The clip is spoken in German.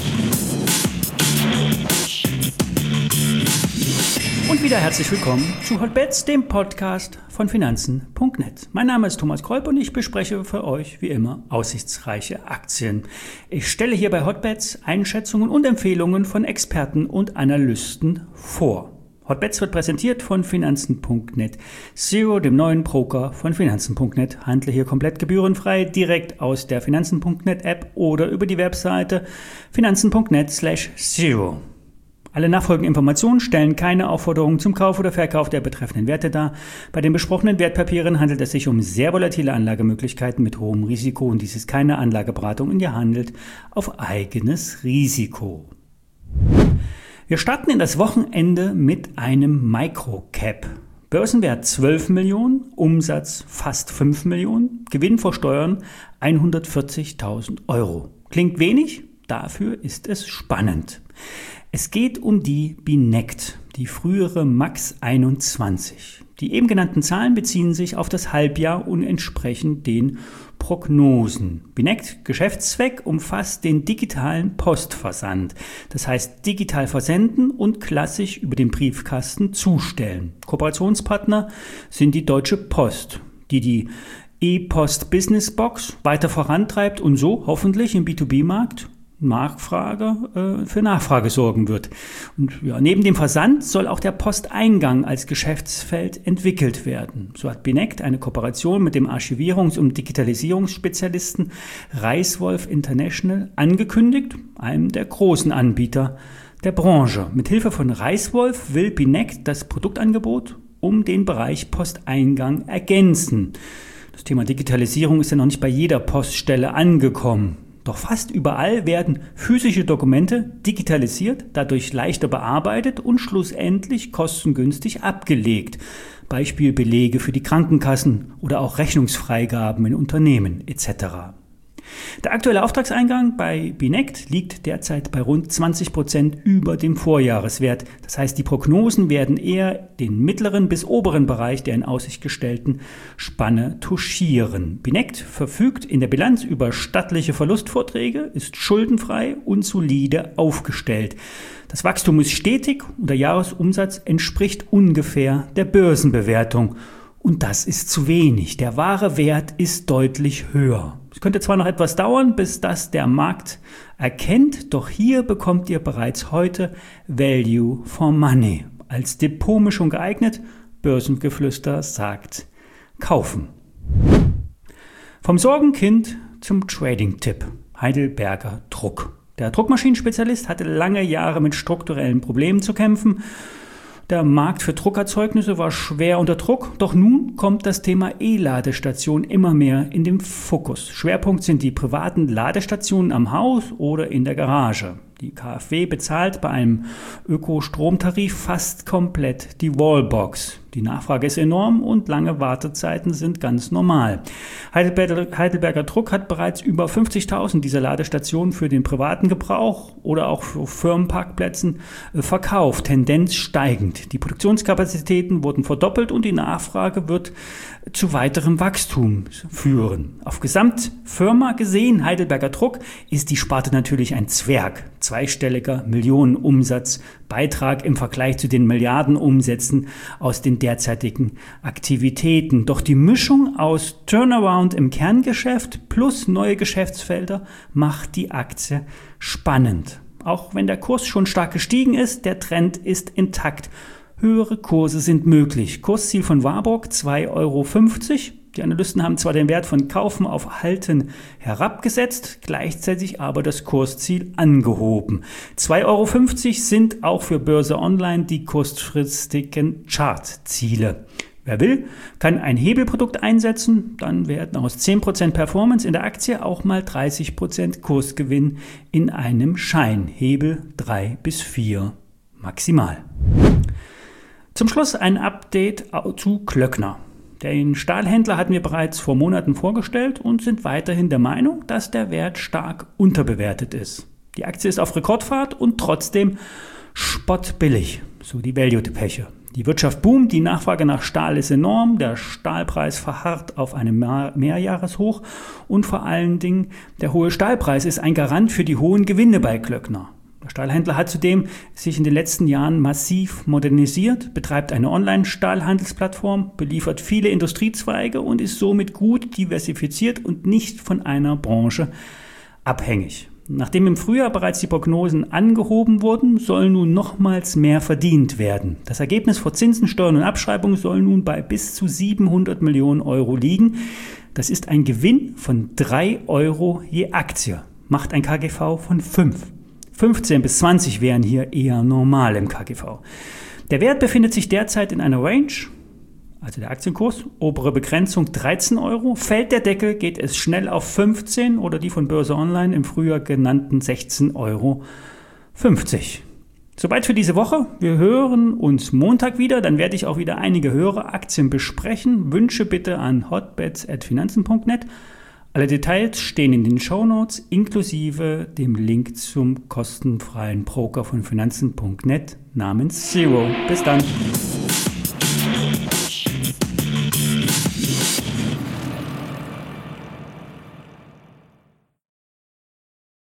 Und wieder herzlich willkommen zu Hotbets, dem Podcast von Finanzen.net. Mein Name ist Thomas Kolb und ich bespreche für euch wie immer aussichtsreiche Aktien. Ich stelle hier bei Hotbets Einschätzungen und Empfehlungen von Experten und Analysten vor. Hotbets wird präsentiert von Finanzen.net Zero, dem neuen Broker von Finanzen.net. Handle hier komplett gebührenfrei direkt aus der Finanzen.net App oder über die Webseite finanzen.net/zero. Alle nachfolgenden Informationen stellen keine Aufforderung zum Kauf oder Verkauf der betreffenden Werte dar. Bei den besprochenen Wertpapieren handelt es sich um sehr volatile Anlagemöglichkeiten mit hohem Risiko und dies ist keine Anlageberatung und ihr handelt auf eigenes Risiko. Wir starten in das Wochenende mit einem Microcap. Börsenwert 12 Millionen, Umsatz fast 5 Millionen, Gewinn vor Steuern 140.000 Euro. Klingt wenig, dafür ist es spannend. Es geht um die Binect, die frühere Max 21. Die eben genannten Zahlen beziehen sich auf das Halbjahr und entsprechen den Prognosen. Binect Geschäftszweck umfasst den digitalen Postversand. Das heißt digital versenden und klassisch über den Briefkasten zustellen. Kooperationspartner sind die Deutsche Post, die E-Post Business Box weiter vorantreibt und so hoffentlich im B2B-Markt für Nachfrage sorgen wird. Und ja, neben dem Versand soll auch der Posteingang als Geschäftsfeld entwickelt werden. So hat Binect eine Kooperation mit dem Archivierungs- und Digitalisierungsspezialisten Reiswolf International angekündigt, einem der großen Anbieter der Branche. Mithilfe von Reiswolf will Binect das Produktangebot um den Bereich Posteingang ergänzen. Das Thema Digitalisierung ist ja noch nicht bei jeder Poststelle angekommen. Doch fast überall werden physische Dokumente digitalisiert, dadurch leichter bearbeitet und schlussendlich kostengünstig abgelegt. Beispiel Belege für die Krankenkassen oder auch Rechnungsfreigaben in Unternehmen etc. Der aktuelle Auftragseingang bei Binect liegt derzeit bei rund 20% über dem Vorjahreswert. Das heißt, die Prognosen werden eher den mittleren bis oberen Bereich der in Aussicht gestellten Spanne touchieren. Binect verfügt in der Bilanz über stattliche Verlustvorträge, ist schuldenfrei und solide aufgestellt. Das Wachstum ist stetig und der Jahresumsatz entspricht ungefähr der Börsenbewertung. Und das ist zu wenig. Der wahre Wert ist deutlich höher. Es könnte zwar noch etwas dauern, bis das der Markt erkennt, doch hier bekommt ihr bereits heute Value for Money. Als Depotmischung geeignet, Börsengeflüster sagt kaufen. Vom Sorgenkind zum Trading-Tipp. Heidelberger Druck. Der Druckmaschinenspezialist hatte lange Jahre mit strukturellen Problemen zu kämpfen. Der Markt für Druckerzeugnisse war schwer unter Druck, doch nun kommt das Thema E-Ladestation immer mehr in den Fokus. Schwerpunkt sind die privaten Ladestationen am Haus oder in der Garage. Die KfW bezahlt bei einem Ökostromtarif fast komplett die Wallbox. Die Nachfrage ist enorm und lange Wartezeiten sind ganz normal. Heidelberger Druck hat bereits über 50.000 dieser Ladestationen für den privaten Gebrauch oder auch für Firmenparkplätzen verkauft, Tendenz steigend. Die Produktionskapazitäten wurden verdoppelt und die Nachfrage wird zu weiterem Wachstum führen. Auf Gesamtfirma gesehen, Heidelberger Druck, ist die Sparte natürlich ein Zwerg. Zweistelliger Millionenumsatz, Beitrag im Vergleich zu den Milliardenumsätzen aus den derzeitigen Aktivitäten. Doch die Mischung aus Turnaround im Kerngeschäft plus neue Geschäftsfelder macht die Aktie spannend. Auch wenn der Kurs schon stark gestiegen ist, der Trend ist intakt. Höhere Kurse sind möglich. Kursziel von Warburg 2,50 Euro. Die Analysten haben zwar den Wert von Kaufen auf Halten herabgesetzt, gleichzeitig aber das Kursziel angehoben. 2,50 Euro sind auch für Börse Online die kurzfristigen Chartziele. Wer will, kann ein Hebelprodukt einsetzen, dann werden aus 10% Performance in der Aktie auch mal 30% Kursgewinn in einem Schein. Hebel 3 bis 4 maximal. Zum Schluss ein Update zu Klöckner. Den Stahlhändler hatten wir bereits vor Monaten vorgestellt und sind weiterhin der Meinung, dass der Wert stark unterbewertet ist. Die Aktie ist auf Rekordfahrt und trotzdem spottbillig, so die Value-Peche. Die Wirtschaft boomt, die Nachfrage nach Stahl ist enorm, der Stahlpreis verharrt auf einem Mehrjahreshoch und vor allen Dingen der hohe Stahlpreis ist ein Garant für die hohen Gewinne bei Klöckner. Der Stahlhändler hat zudem sich in den letzten Jahren massiv modernisiert, betreibt eine Online-Stahlhandelsplattform, beliefert viele Industriezweige und ist somit gut diversifiziert und nicht von einer Branche abhängig. Nachdem im Frühjahr bereits die Prognosen angehoben wurden, soll nun nochmals mehr verdient werden. Das Ergebnis vor Zinsen, Steuern und Abschreibungen soll nun bei bis zu 700 Millionen Euro liegen. Das ist ein Gewinn von 3 Euro je Aktie, macht ein KGV von 5. 15 bis 20 wären hier eher normal im KGV. Der Wert befindet sich derzeit in einer Range, also der Aktienkurs, obere Begrenzung 13 Euro. Fällt der Deckel, geht es schnell auf 15 oder die von Börse Online im Frühjahr genannten 16,50 Euro. Soweit für diese Woche. Wir hören uns Montag wieder. Dann werde ich auch wieder einige höhere Aktien besprechen. Wünsche bitte an hotbets@finanzen.net. Alle Details stehen in den Shownotes inklusive dem Link zum kostenfreien Broker von finanzen.net namens Zero. Bis dann.